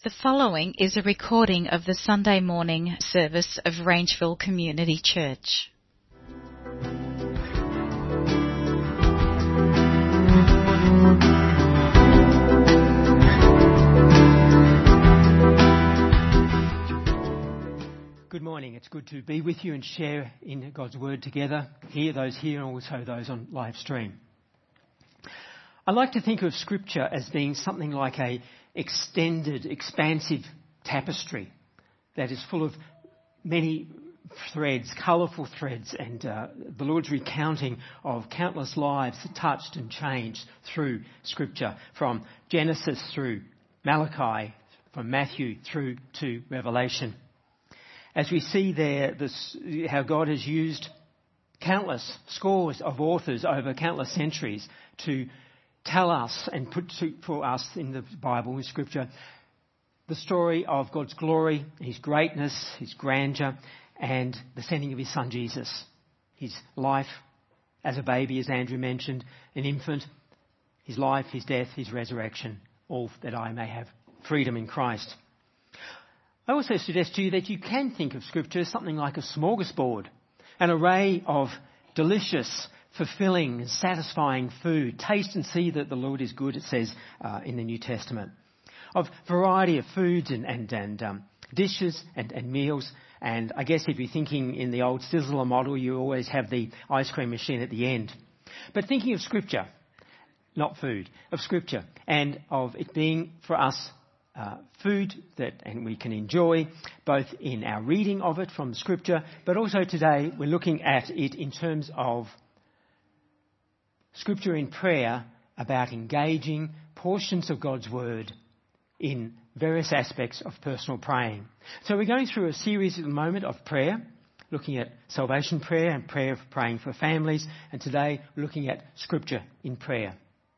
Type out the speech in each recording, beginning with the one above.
The following is a recording of the Sunday morning service of Rangeville Community Church. Good morning. It's good to be with you and share in God's Word together, those here and also those on live stream. I like to think of Scripture as being something like a extended, expansive tapestry that is full of many threads, colourful threads, and the Lord's recounting of countless lives touched and changed through Scripture, from Genesis through Malachi, from Matthew through to Revelation. As we see there how God has used countless scores of authors over countless centuries to tell us and put for us in the Bible, in Scripture, the story of God's glory, His greatness, His grandeur, and the sending of His Son Jesus. His life as a baby, as Andrew mentioned, an infant, His life, His death, His resurrection, all that I may have freedom in Christ. I also suggest to you that you can think of Scripture as something like a smorgasbord, an array of delicious, fulfilling and satisfying food. Taste and see that the Lord is good, it says in the New Testament. Of variety of foods and dishes and meals. And I guess if you're thinking in the old Sizzler model, you always have the ice cream machine at the end. But thinking of Scripture, not food, of Scripture, and of it being for us food and we can enjoy both in our reading of it from Scripture, but also today we're looking at it in terms of Scripture in prayer, about engaging portions of God's Word in various aspects of personal praying. So we're going through a series at the moment of prayer, looking at salvation prayer and prayer for praying for families, and today we're looking at Scripture in prayer.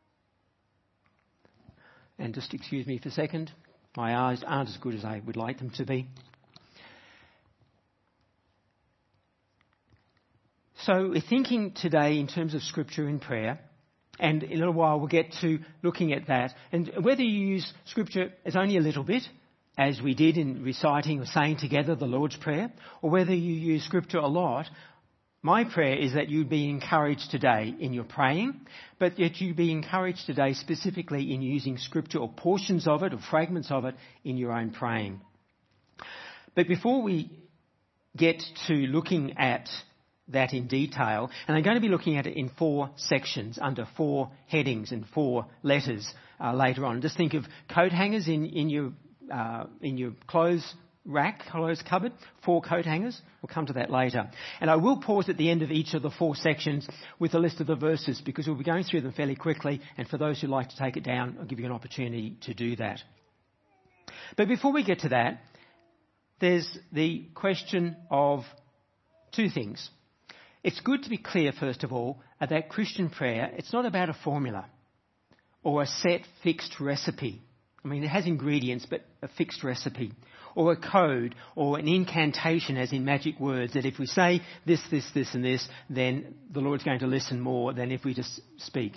And just excuse me for a second, my eyes aren't as good as I would like them to be. So we're thinking today in terms of Scripture in prayer, and in a little while we'll get to looking at that. And whether you use Scripture as only a little bit, as we did in reciting or saying together the Lord's Prayer, or whether you use Scripture a lot, my prayer is that you be encouraged today in your praying, but that you be encouraged today specifically in using Scripture or portions of it or fragments of it in your own praying. But before we get to looking at that in detail, and I'm going to be looking at it in 4 sections under 4 headings and 4 letters later on. Just think of coat hangers in your clothes rack, clothes cupboard, 4 coat hangers. We'll come to that later. And I will pause at the end of each of the 4 sections with a list of the verses, because we'll be going through them fairly quickly, and for those who like to take it down, I'll give you an opportunity to do that. But before we get to that, there's the question of 2 things. It's good to be clear, first of all, that Christian prayer, it's not about a formula or a set fixed recipe. I mean, it has ingredients, but a fixed recipe, or a code, or an incantation, as in magic words, that if we say this, this, this and this, then the Lord's going to listen more than if we just speak.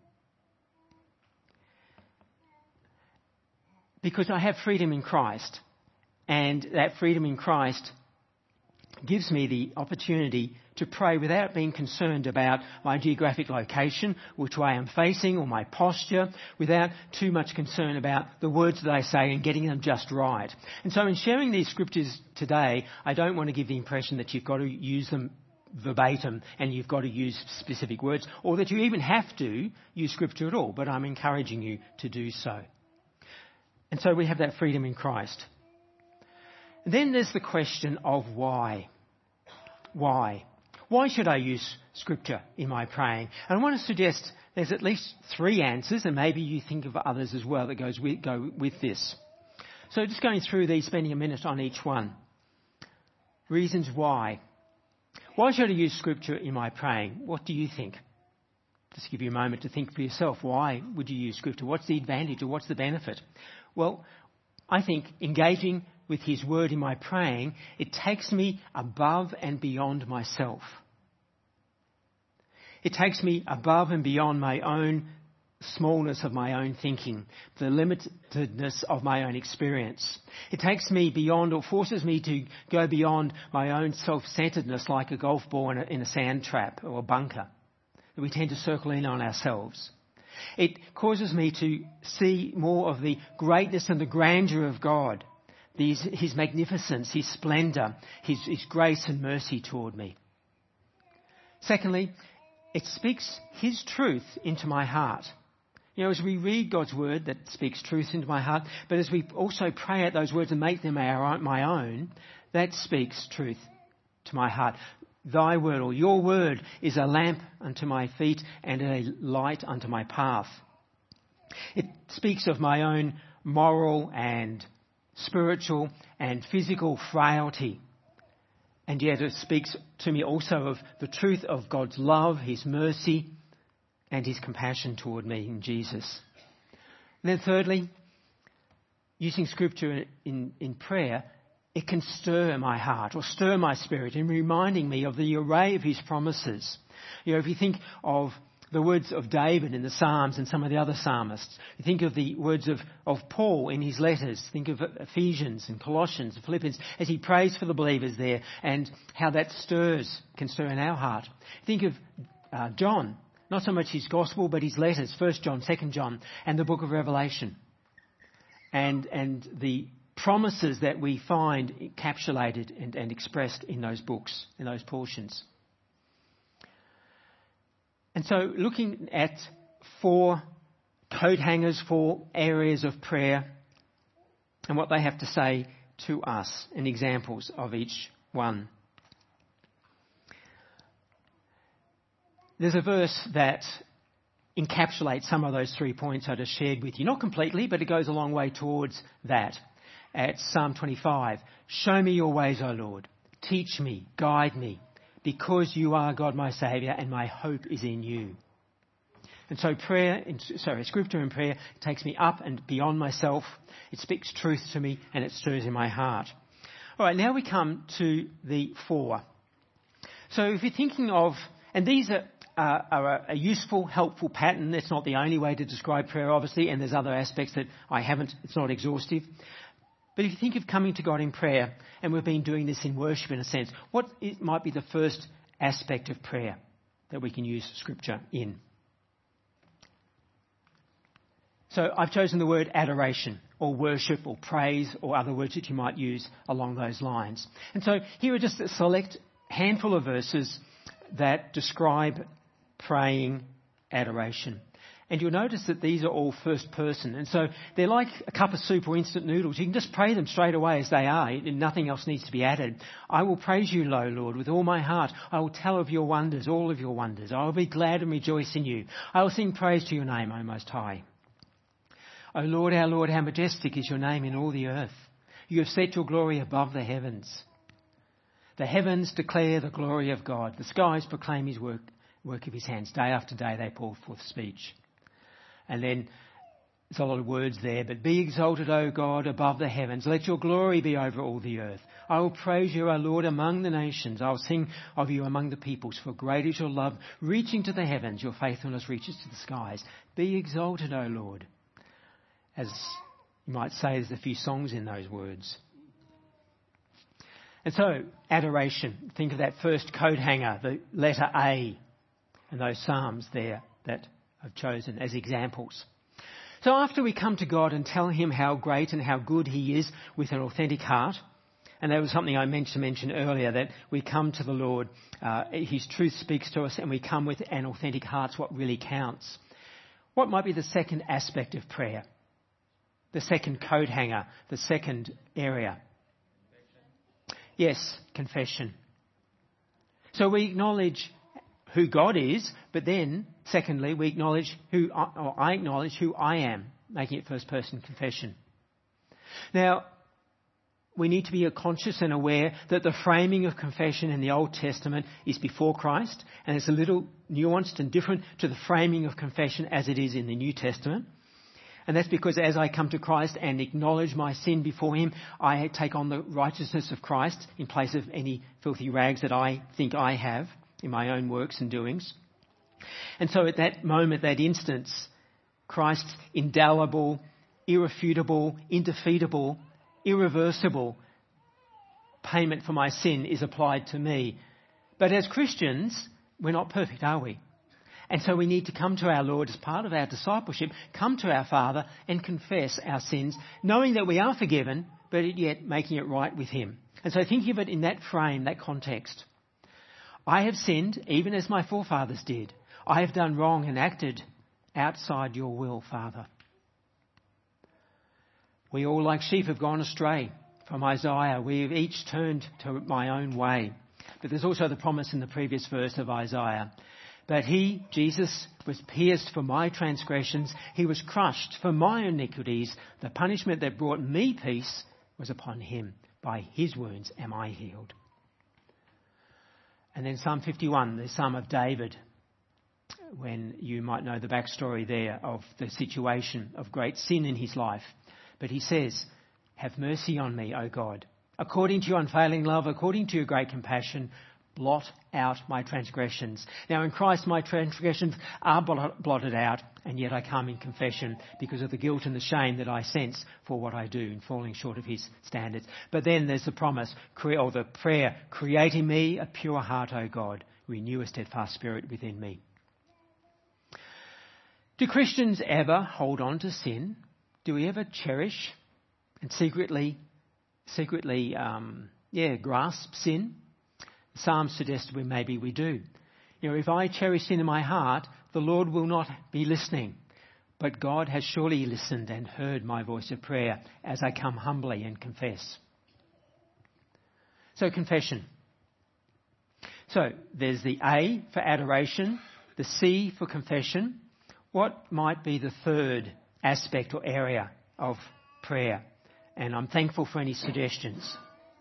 Because I have freedom in Christ, and that freedom in Christ gives me the opportunity to pray without being concerned about my geographic location, which way I'm facing, or my posture, without too much concern about the words that I say and getting them just right. And so in sharing these scriptures today, I don't want to give the impression that you've got to use them verbatim and you've got to use specific words, or that you even have to use Scripture at all, but I'm encouraging you to do so. And so we have that freedom in Christ. And then there's the question of why. Why? Why should I use Scripture in my praying? And I want to suggest there's at least 3 answers, and maybe you think of others as well that go with this. So just going through these, spending a minute on each one. Reasons why. Why should I use Scripture in my praying? What do you think? Just give you a moment to think for yourself. Why would you use Scripture? What's the advantage or what's the benefit? Well, I think engaging with His Word in my praying, it takes me above and beyond myself. It takes me above and beyond my own smallness of my own thinking, the limitedness of my own experience. It takes me beyond, or forces me to go beyond my own self-centeredness, like a golf ball in a sand trap or a bunker that we tend to circle in on ourselves. It causes me to see more of the greatness and the grandeur of God, His magnificence, His splendour, His grace and mercy toward me. Secondly, it speaks His truth into my heart. You know, as we read God's word, that speaks truth into my heart, but as we also pray out those words and make them my own, that speaks truth to my heart. Thy word, or your word, is a lamp unto my feet and a light unto my path. It speaks of my own moral and spiritual and physical frailty. And yet it speaks to me also of the truth of God's love, His mercy, and His compassion toward me in Jesus. And then thirdly, using Scripture in prayer, it can stir my heart or stir my spirit in reminding me of the array of His promises. You know, if you think of the words of David in the Psalms and some of the other psalmists, you think of the words of Paul in his letters, think of Ephesians and Colossians and Philippians as he prays for the believers there and how that can stir in our heart. Think of John, not so much his gospel but his letters, 1 John, 2 John and the book of Revelation and the promises that we find encapsulated and expressed in those books, in those portions. And so looking at 4 coat hangers, 4 areas of prayer and what they have to say to us and examples of each one. There's a verse that encapsulates some of those 3 points I just shared with you. Not completely, but it goes a long way towards that. At Psalm 25, show me your ways, O Lord. Teach me, guide me, because you are God my Saviour and my hope is in you. And so Scripture and prayer takes me up and beyond myself. It speaks truth to me and it stirs in my heart. All right, now we come to the 4. So if you're thinking of, and these are a useful, helpful pattern. It's not the only way to describe prayer, obviously, and there's other aspects that it's not exhaustive. But if you think of coming to God in prayer, and we've been doing this in worship in a sense, what might be the first aspect of prayer that we can use Scripture in? So I've chosen the word adoration or worship or praise or other words that you might use along those lines. And so here are just a select handful of verses that describe praying adoration. And you'll notice that these are all first person. And so they're like a cup of soup or instant noodles. You can just pray them straight away as they are. And nothing else needs to be added. I will praise you, O Lord, with all my heart. I will tell of your wonders, all of your wonders. I will be glad and rejoice in you. I will sing praise to your name, O Most High. O Lord, our Lord, how majestic is your name in all the earth. You have set your glory above the heavens. The heavens declare the glory of God. The skies proclaim his work of his hands. Day after day they pour forth speech. And then there's a lot of words there, but be exalted, O God, above the heavens. Let your glory be over all the earth. I will praise you, O Lord, among the nations. I will sing of you among the peoples, for great is your love, reaching to the heavens. Your faithfulness reaches to the skies. Be exalted, O Lord. As you might say, there's a few songs in those words. And so, adoration. Think of that first coat hanger, the letter A, and those psalms there that I've chosen as examples. So after we come to God and tell him how great and how good he is with an authentic heart, and that was something I meant to mention earlier, that we come to the Lord, his truth speaks to us, and we come with an authentic heart, what really counts. What might be the second aspect of prayer? The second coat hanger, the second area? Yes, confession. So we acknowledge who God is, but then, secondly, we acknowledge I acknowledge who I am, making it first person confession. Now, we need to be conscious and aware that the framing of confession in the Old Testament is before Christ, and it's a little nuanced and different to the framing of confession as it is in the New Testament. And that's because as I come to Christ and acknowledge my sin before him, I take on the righteousness of Christ in place of any filthy rags that I think I have in my own works and doings. And so at that moment, that instance, Christ's indelible, irrefutable, indefeatable, irreversible payment for my sin is applied to me. But as Christians, we're not perfect, are we? And so we need to come to our Lord as part of our discipleship, come to our Father and confess our sins, knowing that we are forgiven, but yet making it right with Him. And so think of it in that frame, that context. I have sinned, even as my forefathers did. I have done wrong and acted outside your will, Father. We all like sheep have gone astray. From Isaiah, we have each turned to my own way. But there's also the promise in the previous verse of Isaiah. But He, Jesus, was pierced for my transgressions. He was crushed for my iniquities. The punishment that brought me peace was upon Him. By His wounds am I healed. And then Psalm 51, the Psalm of David, when you might know the backstory there of the situation of great sin in his life. But he says, have mercy on me, O God. According to your unfailing love, according to your great compassion, blot out my transgressions. Now in Christ my transgressions are blotted out, and yet I come in confession because of the guilt and the shame that I sense for what I do in falling short of His standards. But then there's the promise, or the prayer, create in me a pure heart, O God, renew a steadfast spirit within me. Do Christians ever hold on to sin? Do we ever cherish and secretly grasp sin? The Psalms suggest maybe we do. If I cherish sin in my heart, the Lord will not be listening. But God has surely listened and heard my voice of prayer as I come humbly and confess. So confession. So there's the A for adoration, the C for confession. What might be the third aspect or area of prayer? And I'm thankful for any suggestions.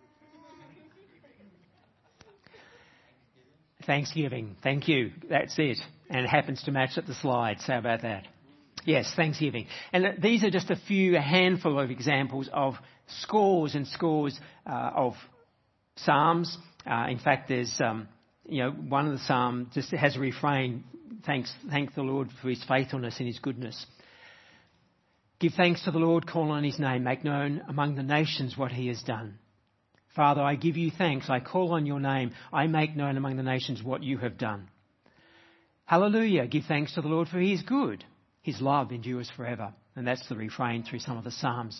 Thanksgiving. Thank you. That's it. And it happens to match up the slides. How about that? Yes, Thanksgiving. And these are just a handful of examples of scores and scores of psalms. In fact, there's, one of the psalms just has a refrain, thank the Lord for His faithfulness and His goodness. Give thanks to the Lord, call on His name, make known among the nations what He has done. Father, I give you thanks. I call on your name. I make known among the nations what you have done. Hallelujah. Give thanks to the Lord for He is good. His love endures forever. And that's the refrain through some of the Psalms.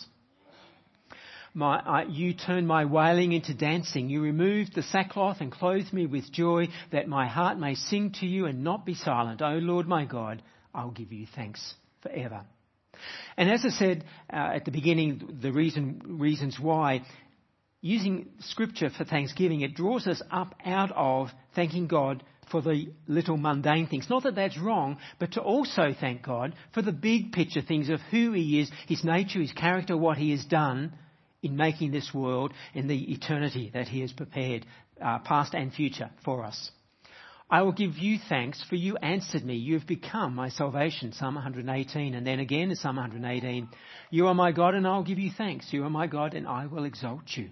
You turned my wailing into dancing. You removed the sackcloth and clothed me with joy, that my heart may sing to you and not be silent. O Lord my God, I'll give you thanks forever. And as I said at the beginning, the reasons why, using Scripture for thanksgiving, it draws us up out of thanking God for the little mundane things. Not that that's wrong, but to also thank God for the big picture things of who He is, His nature, His character, what He has done in making this world and the eternity that He has prepared, past and future, for us. I will give you thanks, for you answered me. You have become my salvation. Psalm 118. And then again in Psalm 118. You are my God and I will give you thanks. You are my God and I will exalt you.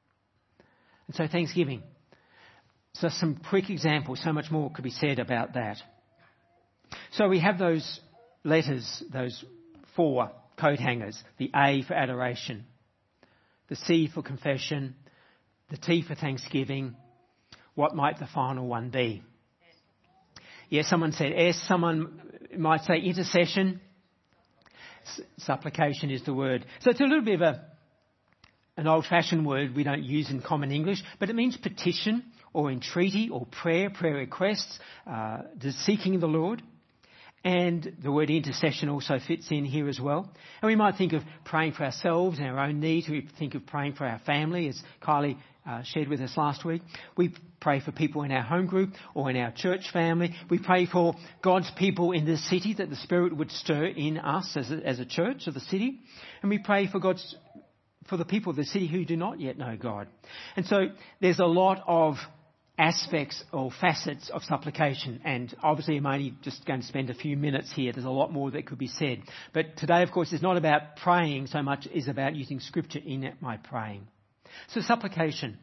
And so thanksgiving. So some quick examples. So much more could be said about that. So we have those letters, those 4 coat hangers. The A for adoration. The C for confession. The T for thanksgiving. What might the final one be? Yes, someone said S. Someone might say intercession. Supplication is the word. So it's a little bit of an old-fashioned word we don't use in common English, but it means petition or entreaty or prayer requests, seeking the Lord. And the word intercession also fits in here as well. And we might think of praying for ourselves and our own needs. We think of praying for our family, as Kylie shared with us last week. We pray for people in our home group or in our church family. We pray for God's people in the city, that the Spirit would stir in us as a church of the city. And we pray for the people of the city who do not yet know God. And so there's a lot of aspects or facets of supplication, and obviously I'm only just going to spend a few minutes here. There's a lot more that could be said. But today, of course, is not about praying so much as about using Scripture in my praying. So supplication.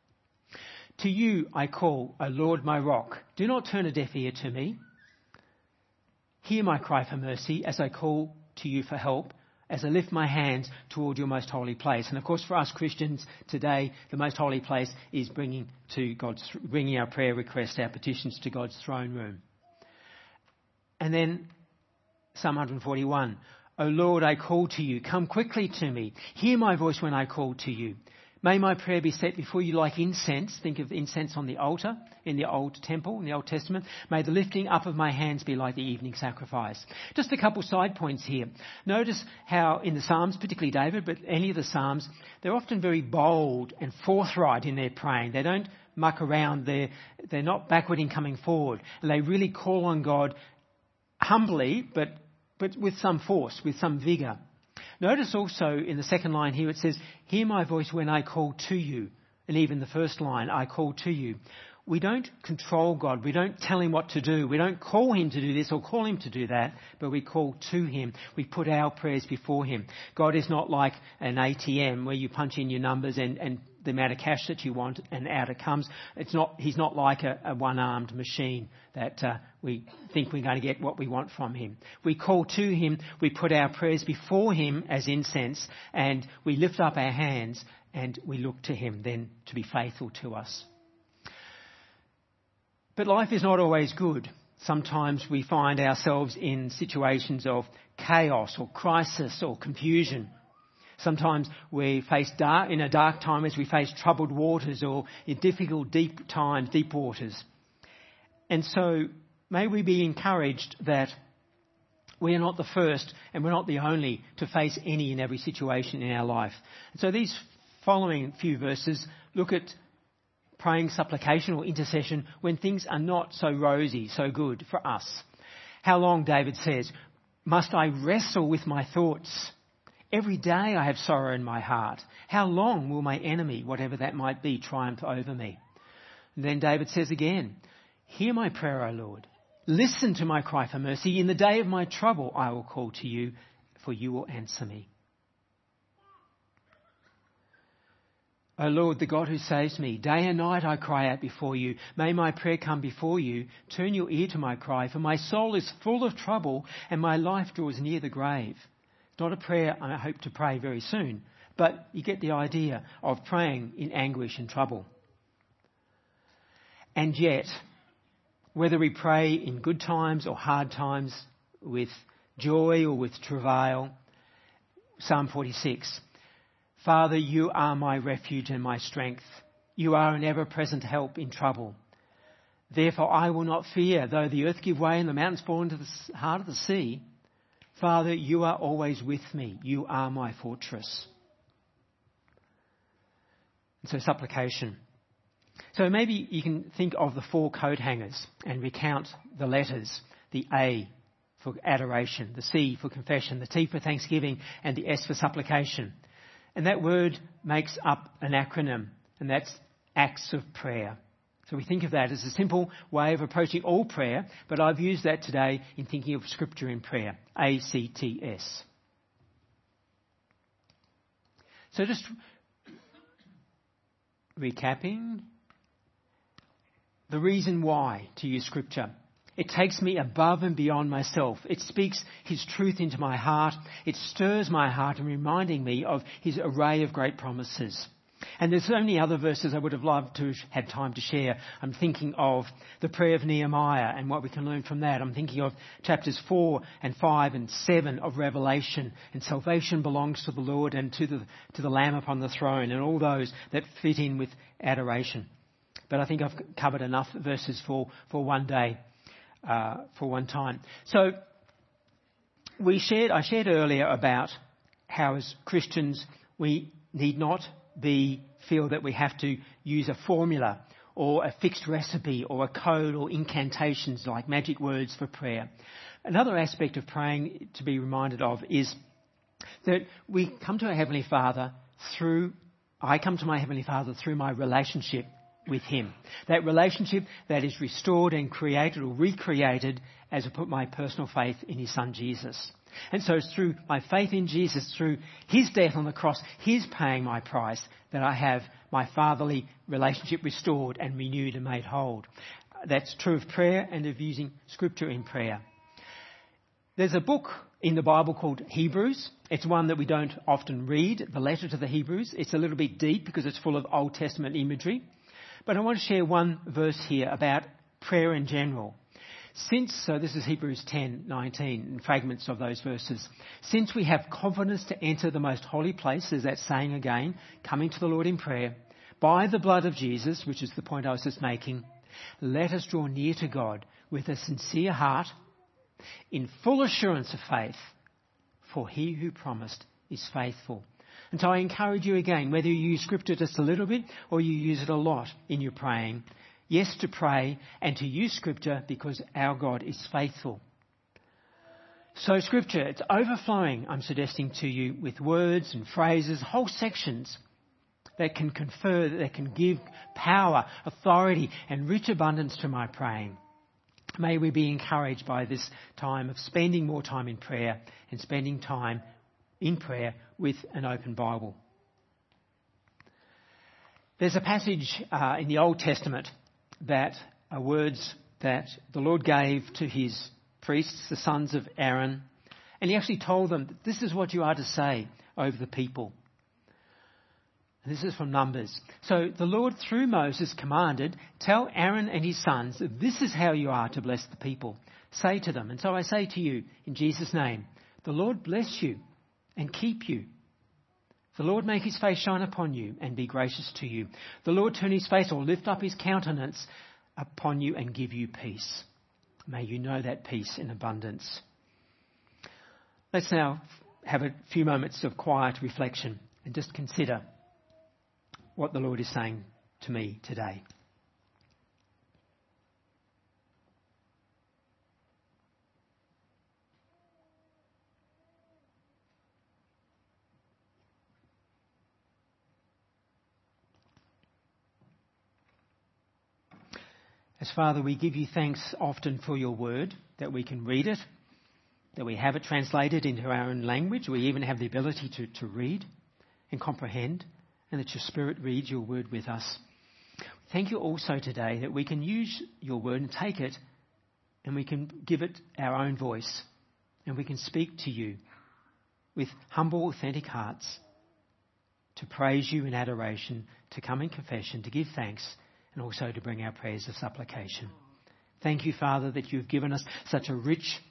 To you I call, O Lord my rock. Do not turn a deaf ear to me. Hear my cry for mercy as I call to you for help, as I lift my hands toward your most holy place. And of course, for us Christians today, the most holy place is bringing our prayer requests, our petitions to God's throne room. And then Psalm 141. O Lord, I call to you. Come quickly to me. Hear my voice when I call to you. May my prayer be set before you like incense. Think of incense on the altar in the Old Temple, in the Old Testament. May the lifting up of my hands be like the evening sacrifice. Just a couple side points here. Notice how in the Psalms, particularly David, but any of the Psalms, they're often very bold and forthright in their praying. They don't muck around. They're not backward in coming forward. And they really call on God humbly, but with some force, with some vigour. Notice also in the second line here it says, hear my voice when I call to you. And even the first line, I call to you. We don't control God. We don't tell him what to do. We don't call him to do this or call him to do that, but we call to him. We put our prayers before him. God is not like an ATM where you punch in your numbers and the amount of cash that you want and out it comes. He's not like a one-armed machine that we think we're going to get what we want from him. We call to him, we put our prayers before him as incense, and we lift up our hands and we look to him then to be faithful to us. But life is not always good. Sometimes we find ourselves in situations of chaos or crisis or confusion. Sometimes we face in a dark time as we face troubled waters, or in difficult, deep times, deep waters. And so may we be encouraged that we are not the first and we're not the only to face any and every situation in our life. And so these following few verses look at praying supplication or intercession when things are not so rosy, so good for us. How long, David says, must I wrestle with my thoughts? Every day I have sorrow in my heart. How long will my enemy, whatever that might be, triumph over me? And then David says again, hear my prayer, O Lord. Listen to my cry for mercy. In the day of my trouble I will call to you, for you will answer me. O Lord, the God who saves me, day and night I cry out before you. May my prayer come before you. Turn your ear to my cry, for my soul is full of trouble and my life draws near the grave. Not a prayer I hope to pray very soon, but you get the idea of praying in anguish and trouble. And yet, whether we pray in good times or hard times, with joy or with travail, Psalm 46, Father, you are my refuge and my strength. You are an ever-present help in trouble. Therefore I will not fear, though the earth give way and the mountains fall into the heart of the sea. Father, you are always with me. You are my fortress. And so supplication. So maybe you can think of the 4 coat hangers and recount the letters. The A for adoration, the C for confession, the T for thanksgiving, and the S for supplication. And that word makes up an acronym, and that's acts of prayer. So we think of that as a simple way of approaching all prayer, but I've used that today in thinking of Scripture in prayer, ACTS. So just recapping, the reason why to use Scripture. It takes me above and beyond myself. It speaks his truth into my heart. It stirs my heart in reminding me of his array of great promises. And there's so many other verses I would have loved to have time to share. I'm thinking of the prayer of Nehemiah and what we can learn from that. I'm thinking of chapters 4 and 5 and 7 of Revelation. And salvation belongs to the Lord and to the Lamb upon the throne, and all those that fit in with adoration. But I think I've covered enough verses for one day, for one time. So I shared earlier about how as Christians we need not feel that we have to use a formula or a fixed recipe or a code or incantations like magic words for prayer. Another aspect of praying to be reminded of is that we come to our Heavenly Father I come to my Heavenly Father through my relationship with him. That relationship that is restored and created or recreated as I put my personal faith in his Son Jesus. And so it's through my faith in Jesus, through his death on the cross, his paying my price, that I have my fatherly relationship restored and renewed and made whole. That's true of prayer and of using Scripture in prayer. There's a book in the Bible called Hebrews. It's one that we don't often read, the letter to the Hebrews. It's a little bit deep because it's full of Old Testament imagery. But I want to share one verse here about prayer in general. This is Hebrews 10:19, and fragments of those verses. Since we have confidence to enter the most holy place, there's that saying again, coming to the Lord in prayer, by the blood of Jesus, which is the point I was just making, let us draw near to God with a sincere heart, in full assurance of faith, for he who promised is faithful. And so I encourage you again, whether you use Scripture just a little bit or you use it a lot in your praying, yes, to pray and to use Scripture because our God is faithful. So Scripture, it's overflowing, I'm suggesting to you, with words and phrases, whole sections that can confer, that can give power, authority and rich abundance to my praying. May we be encouraged by this time of spending more time in prayer and spending time in prayer with an open Bible. There's a passage in the Old Testament that are words that the Lord gave to his priests, the sons of Aaron, and he actually told them that this is what you are to say over the people. And this is from Numbers. So the Lord, through Moses, commanded, tell Aaron and his sons, this is how you are to bless the people. Say to them, and so I say to you, in Jesus' name, the Lord bless you and keep you. The Lord make his face shine upon you and be gracious to you. The Lord turn his face or lift up his countenance upon you and give you peace. May you know that peace in abundance. Let's now have a few moments of quiet reflection and just consider what the Lord is saying to me today. As Father, we give you thanks often for your word, that we can read it, that we have it translated into our own language. We even have the ability to read and comprehend, and that your Spirit reads your word with us. Thank you also today that we can use your word and take it and we can give it our own voice and we can speak to you with humble, authentic hearts to praise you in adoration, to come in confession, to give thanks, and also to bring our prayers of supplication. Thank you, Father, that you've given us such a rich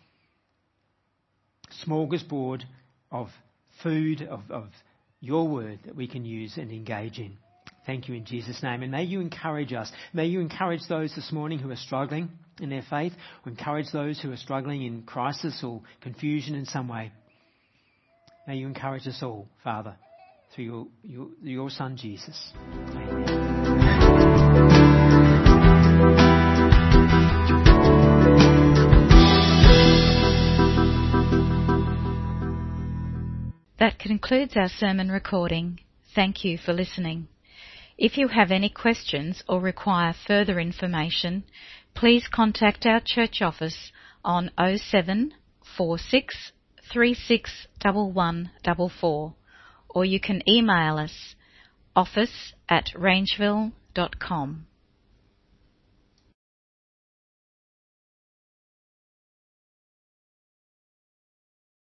smorgasbord of food, of your word that we can use and engage in. Thank you in Jesus' name. And may you encourage us. May you encourage those this morning who are struggling in their faith, or encourage those who are struggling in crisis or confusion in some way. May you encourage us all, Father, through your Son, Jesus. Amen. That concludes our sermon recording. Thank you for listening. If you have any questions or require further information, please contact our church office on 07 46 36 1144, or you can email us office@rangeville.com.